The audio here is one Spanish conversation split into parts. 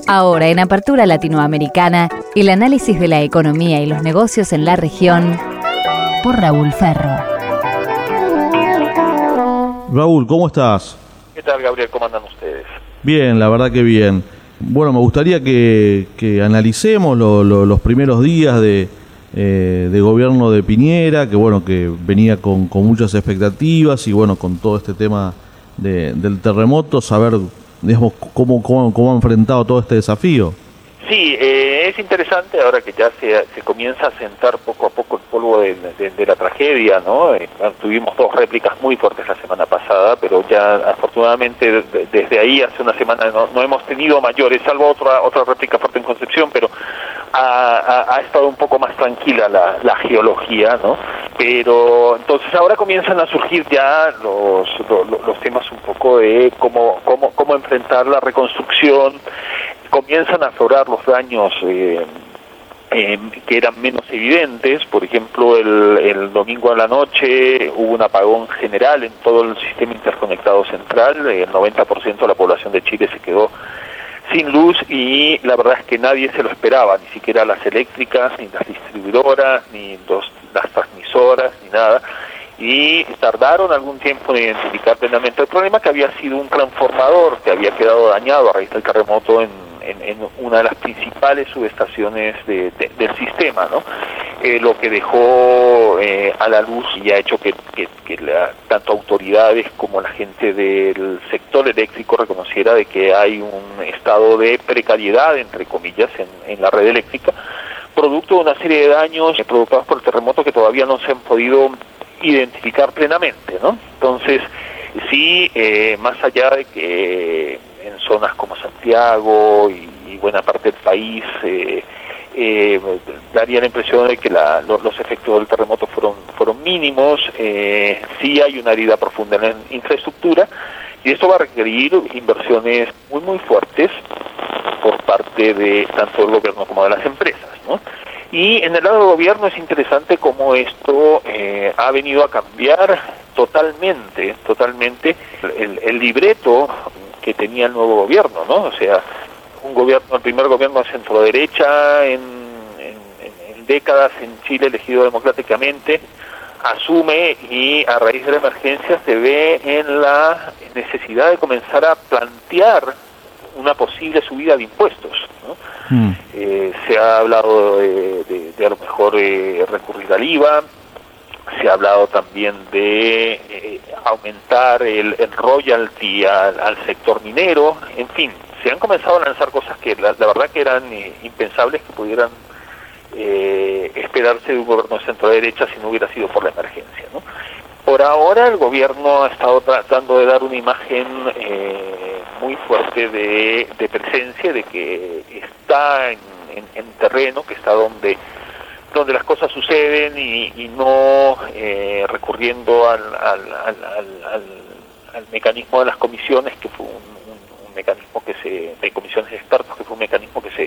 Ahora en Apertura Latinoamericana, el análisis de la economía y los negocios en la región por Raúl Ferro. Raúl, ¿cómo estás? ¿Qué tal, Gabriel? ¿Cómo andan ustedes? Bien, la verdad que bien. Bueno, me gustaría que analicemos los primeros días de gobierno de Piñera, que bueno, que venía con muchas expectativas y bueno, con todo este tema del terremoto, saber, digamos, cómo ha enfrentado todo este desafío. Sí, es interesante ahora que ya se comienza a sentar poco a poco el polvo de la tragedia, ¿no? Tuvimos dos réplicas muy fuertes la semana pasada, pero ya afortunadamente desde ahí hace una semana no hemos tenido mayores, salvo otra réplica fuerte en Concepción, pero ha estado un poco más tranquila la geología, ¿no? Pero entonces ahora comienzan a surgir ya los temas un poco de cómo enfrentar la reconstrucción. Comienzan a aflorar los daños que eran menos evidentes. Por ejemplo, el domingo a la noche hubo un apagón general en todo el sistema interconectado central. El 90% de la población de Chile se quedó sin luz y la verdad es que nadie se lo esperaba, ni siquiera las eléctricas, ni las distribuidoras, ni las transmisoras, ni nada. Y tardaron algún tiempo en identificar plenamente el problema, que había sido un transformador que había quedado dañado a raíz del terremoto en una de las principales subestaciones del sistema, ¿no? Lo que dejó a la luz y ha hecho que tanto autoridades como la gente del sector eléctrico reconociera de que hay un estado de precariedad, entre comillas, en la red eléctrica, producto de una serie de daños provocados por el terremoto que todavía no se han podido identificar plenamente, ¿no? Entonces, sí, más allá de que en zonas como Santiago y buena parte del país daría la impresión de que los efectos del terremoto fueron mínimos, sí hay una herida profunda en la infraestructura y esto va a requerir inversiones muy fuertes por parte de tanto del gobierno como de las empresas, ¿no? Y en el lado del gobierno es interesante cómo esto ha venido a cambiar totalmente el libreto que tenía el nuevo gobierno, ¿no? O sea, el primer gobierno de centro-derecha en décadas en Chile, elegido democráticamente, asume y a raíz de la emergencia se ve en la necesidad de comenzar a plantear una posible subida de impuestos, ¿no? Se ha hablado de a lo mejor recurrir al IVA, se ha hablado también de aumentar el royalty al sector minero, en fin, se han comenzado a lanzar cosas que la verdad que eran impensables que pudieran esperarse de un gobierno de centro-derecha si no hubiera sido por la emergencia, ¿no? Por ahora el gobierno ha estado tratando de dar una imagen muy fuerte de presencia, de que está en terreno, que está donde las cosas suceden y no recurriendo al mecanismo de las comisiones, que fue un mecanismo de comisiones de expertos, que fue un mecanismo que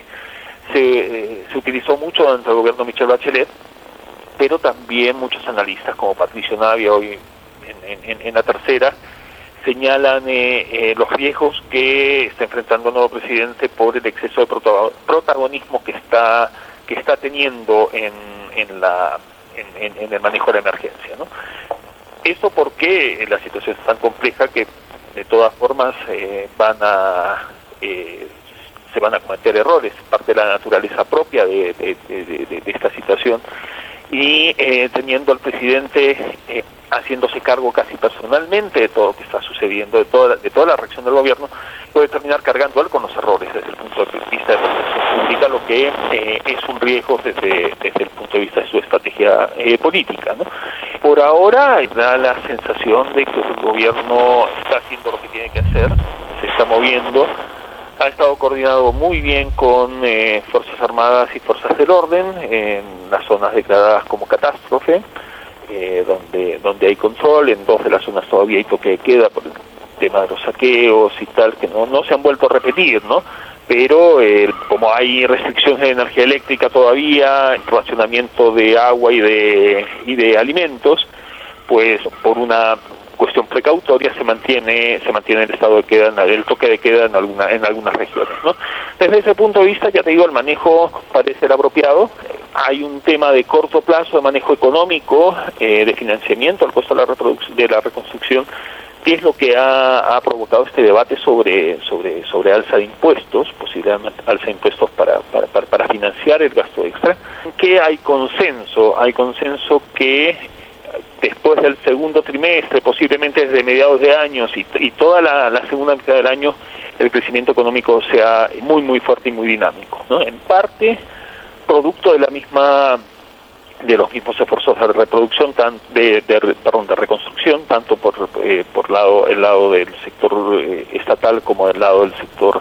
se utilizó mucho dentro del gobierno de Michelle Bachelet, pero también muchos analistas como Patricio Navia hoy en La Tercera señalan los riesgos que está enfrentando el nuevo presidente por el exceso de protagonismo que está teniendo en el manejo de la emergencia, ¿no? Eso porque la situación es tan compleja que de todas formas se van a cometer errores, parte de la naturaleza propia de esta situación, y teniendo al presidente haciéndose cargo casi personalmente de todo lo que está sucediendo, de toda la reacción del gobierno, puede terminar cargando él con los errores desde el punto de vista de la protección pública, lo que es un riesgo desde el punto de vista de su estrategia política, ¿no? Por ahora da la sensación de que el gobierno está haciendo lo que tiene que hacer, se está moviendo, ha estado coordinado muy bien con Fuerzas Armadas y Fuerzas del Orden en las zonas declaradas como catástrofe, donde hay control. En dos de las zonas todavía hay toque de queda por el tema de los saqueos y tal, que no se han vuelto a repetir, ¿no? Pero como hay restricciones de energía eléctrica todavía, racionamiento de agua y de alimentos, pues por una cuestión precautoria se mantiene el estado de queda, el toque de queda en algunas regiones, ¿no? Desde ese punto de vista, ya te digo, el manejo parece el apropiado. Hay un tema de corto plazo de manejo económico, de financiamiento al costo de la reconstrucción, que es lo que ha provocado este debate sobre alza de impuestos, posiblemente alza de impuestos para financiar el gasto extra, que hay consenso que después del segundo trimestre, posiblemente desde mediados de años y toda la segunda mitad del año, el crecimiento económico sea muy muy fuerte y muy dinámico, ¿no? En parte producto de los mismos esfuerzos de reproducción, de reconstrucción, tanto por el lado del sector estatal como del lado del sector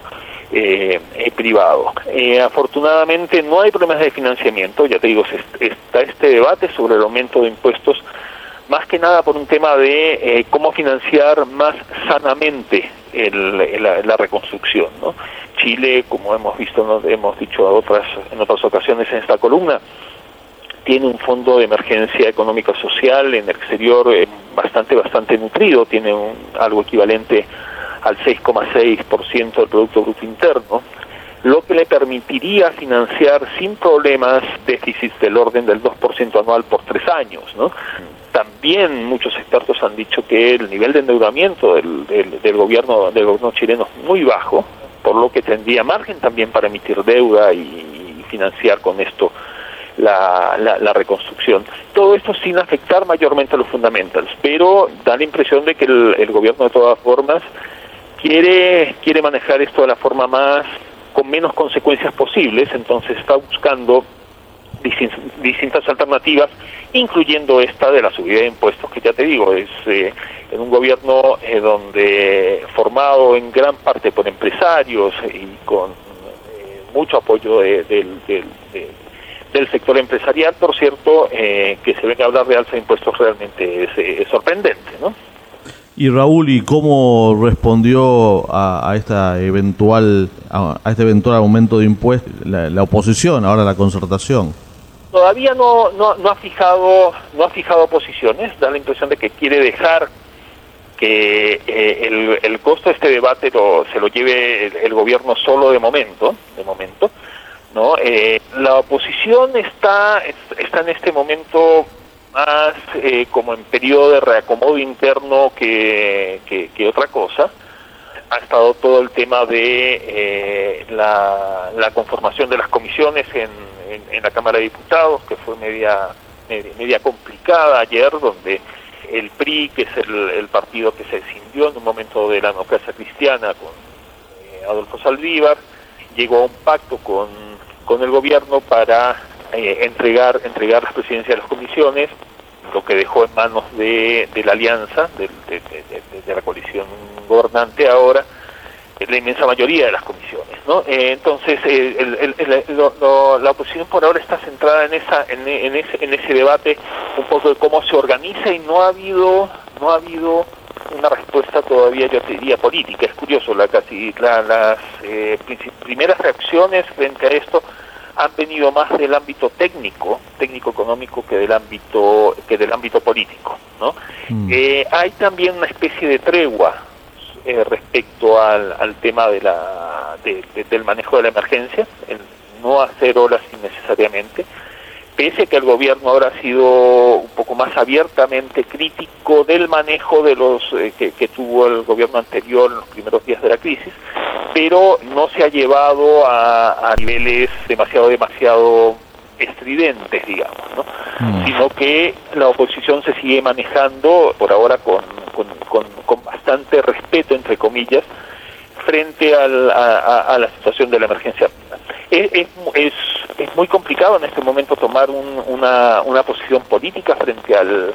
privado. Afortunadamente no hay problemas de financiamiento, ya te digo, está este debate sobre el aumento de impuestos, más que nada por un tema de cómo financiar más sanamente la reconstrucción, ¿no? Chile, como hemos visto, hemos dicho en otras ocasiones en esta columna, tiene un fondo de emergencia económico-social en el exterior bastante nutrido, tiene algo equivalente al 6,6% del Producto Bruto Interno, lo que le permitiría financiar sin problemas déficits del orden del 2% anual por 3 años, ¿no? También muchos expertos han dicho que el nivel de endeudamiento del gobierno chileno es muy bajo, por lo que tendría margen también para emitir deuda y financiar con esto la reconstrucción. Todo esto sin afectar mayormente a los fundamentals, pero da la impresión de que el gobierno de todas formas quiere manejar esto de la forma con menos consecuencias posibles, entonces está buscando distintas alternativas, incluyendo esta de la subida de impuestos, que ya te digo, es en un gobierno donde formado en gran parte por empresarios y con mucho apoyo del sector empresarial, por cierto, que se venga a hablar de alza de impuestos realmente es sorprendente, ¿no? Y Raúl, ¿y cómo respondió a este eventual aumento de impuestos la oposición, ahora la concertación? Todavía no ha fijado posiciones, da la impresión de que quiere dejar que el costo de este debate se lo lleve el gobierno solo de momento, ¿no? La oposición está en este momento más como en periodo de reacomodo interno que otra cosa. Ha estado todo el tema de la conformación de las comisiones en la Cámara de Diputados, que fue media complicada ayer, donde el PRI, que es el partido que se escindió en un momento de la democracia cristiana con Adolfo Saldívar, llegó a un pacto con el gobierno para entregar las presidencias de las comisiones, lo que dejó en manos de la alianza, de la coalición gobernante ahora, la inmensa mayoría de las comisiones, ¿no? Entonces la oposición por ahora está centrada en ese debate un poco de cómo se organiza, y no ha habido una respuesta todavía, yo te diría, política. Es curioso, las primeras reacciones frente a esto han venido más del ámbito técnico económico que del ámbito político, ¿no? Hay también una especie de tregua respecto al tema del manejo de la emergencia, el no hacer olas innecesariamente, pese a que el gobierno ahora ha sido un poco más abiertamente crítico del manejo de los que tuvo el gobierno anterior en los primeros días de la crisis, pero no se ha llevado a niveles demasiado estridentes, digamos, ¿no? Sino que la oposición se sigue manejando por ahora con bastante respeto, entre comillas, frente a la situación de la emergencia. Es muy complicado en este momento tomar una posición política frente al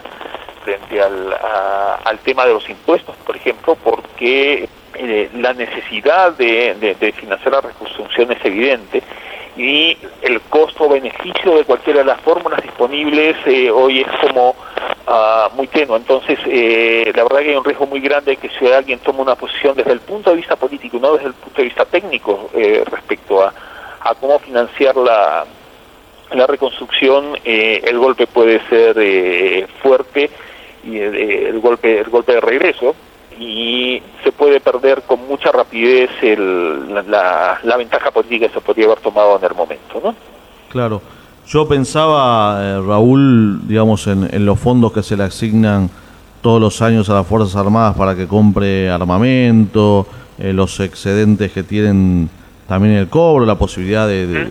tema de los impuestos, por ejemplo, porque la necesidad de financiar la reconstrucción es evidente, y el costo-beneficio de cualquiera de las fórmulas disponibles hoy es como muy tenue. Entonces, la verdad que hay un riesgo muy grande que si alguien toma una posición desde el punto de vista político y no desde el punto de vista técnico respecto a cómo financiar la reconstrucción, el golpe puede ser fuerte el golpe de regreso, y se puede perder con mucha rapidez la ventaja política que se podría haber tomado en el momento, ¿no? Claro. Yo pensaba, Raúl, digamos, en los fondos que se le asignan todos los años a las Fuerzas Armadas para que compre armamento, los excedentes que tienen también el cobro, la posibilidad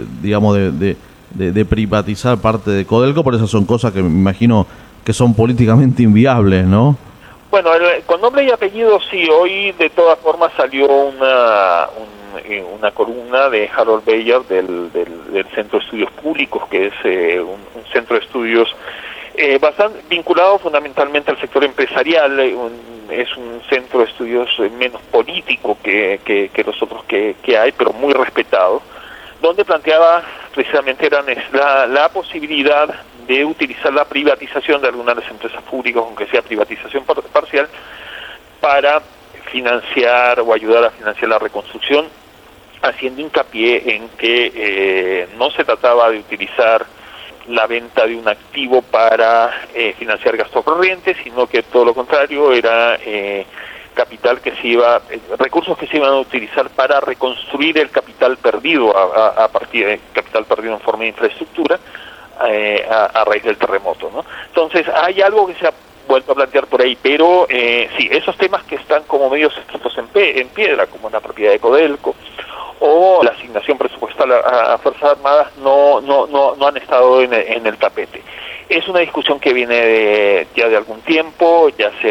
de privatizar parte de Codelco, por esas son cosas que me imagino que son políticamente inviables, ¿no? Bueno, con nombre y apellido sí. Hoy de todas formas salió una columna de Harold Bayer del Centro de Estudios Públicos, que es un centro de estudios bastante vinculado fundamentalmente al sector empresarial. Es un centro de estudios menos político que los otros que hay, pero muy respetado, donde planteaba precisamente la posibilidad de utilizar la privatización de algunas de las empresas públicas, aunque sea privatización parcial, para financiar o ayudar a financiar la reconstrucción, haciendo hincapié en que no se trataba de utilizar la venta de un activo para financiar gastos corrientes, sino que todo lo contrario, era capital que recursos que se iban a utilizar para reconstruir el capital perdido a partir de capital perdido en forma de infraestructura a raíz del terremoto, ¿no? Entonces hay algo que se ha vuelto a plantear por ahí, pero sí, esos temas que están como medios escritos en piedra, como la propiedad de Codelco o la asignación presupuestal a Fuerzas Armadas, no han estado en el tapete. Es una discusión que viene ya de algún tiempo,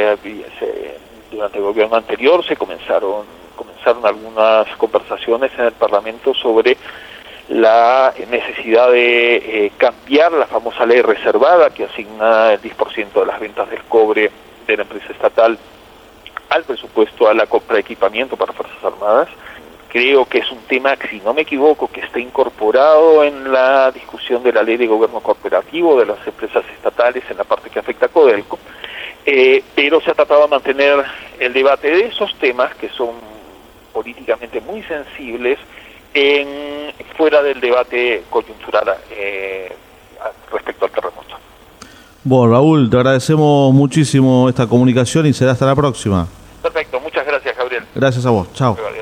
durante el gobierno anterior se comenzaron algunas conversaciones en el Parlamento sobre la necesidad de cambiar la famosa ley reservada que asigna el 10% de las ventas del cobre de la empresa estatal al presupuesto a la compra de equipamiento para Fuerzas Armadas. Creo que es un tema, si no me equivoco, que está incorporado en la discusión de la ley de gobierno corporativo de las empresas estatales en la parte que afecta a Codelco, pero se ha tratado de mantener el debate de esos temas que son políticamente muy sensibles fuera del debate coyuntural respecto al terremoto. Bueno, Raúl, te agradecemos muchísimo esta comunicación y será hasta la próxima. Perfecto, muchas gracias, Gabriel. Gracias a vos, chao.